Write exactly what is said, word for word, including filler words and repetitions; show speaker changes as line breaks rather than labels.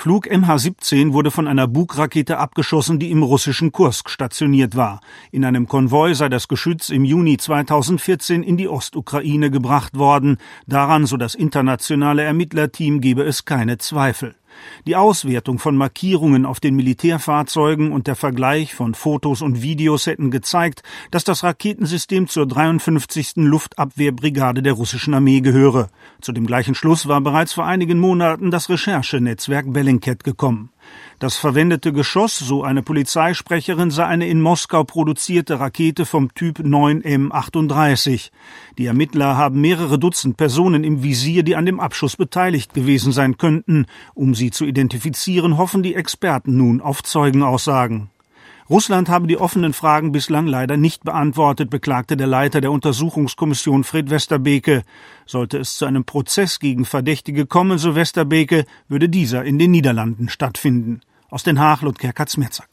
Flug M H siebzehn wurde von einer Bug-Rakete abgeschossen, die im russischen Kursk stationiert war. In einem Konvoi sei das Geschütz im Juni zweitausendvierzehn in die Ostukraine gebracht worden. Daran, so das internationale Ermittlerteam, gebe es keine Zweifel. Die Auswertung von Markierungen auf den Militärfahrzeugen und der Vergleich von Fotos und Videos hätten gezeigt, dass das Raketensystem zur dreiundfünfzigsten Luftabwehrbrigade der russischen Armee gehöre. Zu dem gleichen Schluss war bereits vor einigen Monaten das Recherchenetzwerk Bellingcat gekommen. Das verwendete Geschoss, so eine Polizeisprecherin, sei eine in Moskau produzierte Rakete vom Typ neun M achtunddreißig. Die Ermittler haben mehrere Dutzend Personen im Visier, die an dem Abschuss beteiligt gewesen sein könnten. Um sie zu identifizieren, hoffen die Experten nun auf Zeugenaussagen. Russland habe die offenen Fragen bislang leider nicht beantwortet, beklagte der Leiter der Untersuchungskommission Fred Westerbeke. Sollte es zu einem Prozess gegen Verdächtige kommen, so Westerbeke, würde dieser in den Niederlanden stattfinden. Aus Den Haag, Ludger Katzmerzak.